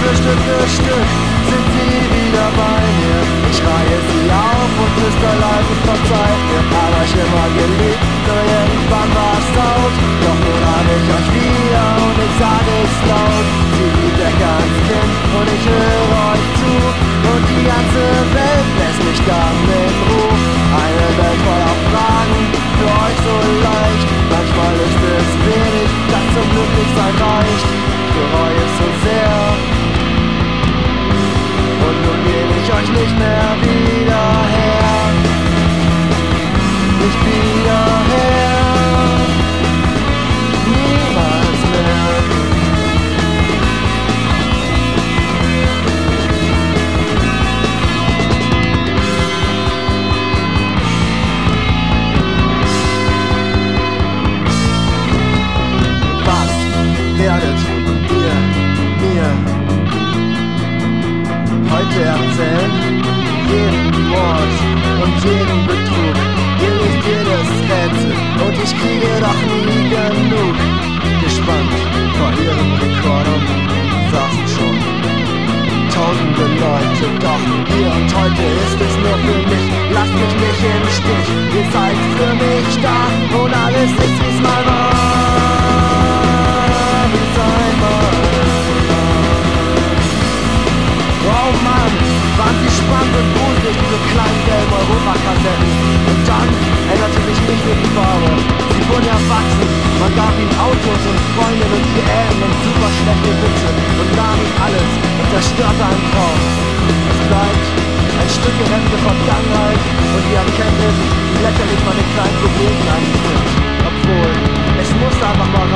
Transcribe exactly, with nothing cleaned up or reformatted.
für Stück für Stück sind sie wieder bei mir. Ich reihe sie auf und Mister Life verzeiht mir. Hab euch immer geliebt, nur irgendwann war's laut. Doch nun hab ich euch wieder und ich sag es laut. Sie liebt ihr ganz Kind und ich höre euch zu. Und die ganze Welt lässt mich dann in Ruhe. Eine Welt voller Fragen, für euch so leicht. Manchmal ist es wenig, das zum Glücklichsein reicht. Bereue es so sehr. Und nun geb ich euch nicht mehr wieder her. Nicht wieder her. Niemals mehr. Was werdet ihr mir heute erzählen? Jeden Mord und jeden Betrug, ihr löst jedes Rätsel und ich kriege doch nie genug. Gespannt vor ihren Rekordern saßen schon tausende Leute, doch hier und heute ist es nur für mich. Lasst mich nicht im Stich, ihr seid für mich da und alles ist wie's mal war, wie's einmal war. Oh Mann, waren sie spannend und gruselig, diese kleinen gelben Europakassetten. Und dann änderte sich nicht nur die Farbe. Sie wurden erwachsen, man gab ihnen Autos und Freundinnen und Diäten und super schlechte Witze und nahm ihnen alles und zerstörte einen Traum. Es bleibt ein Stück geremmte Vergangenheit und die Erkenntnis, wie lächerlich meine kleinen Problemchen eigentlich sind. Obwohl, es musste einfach mal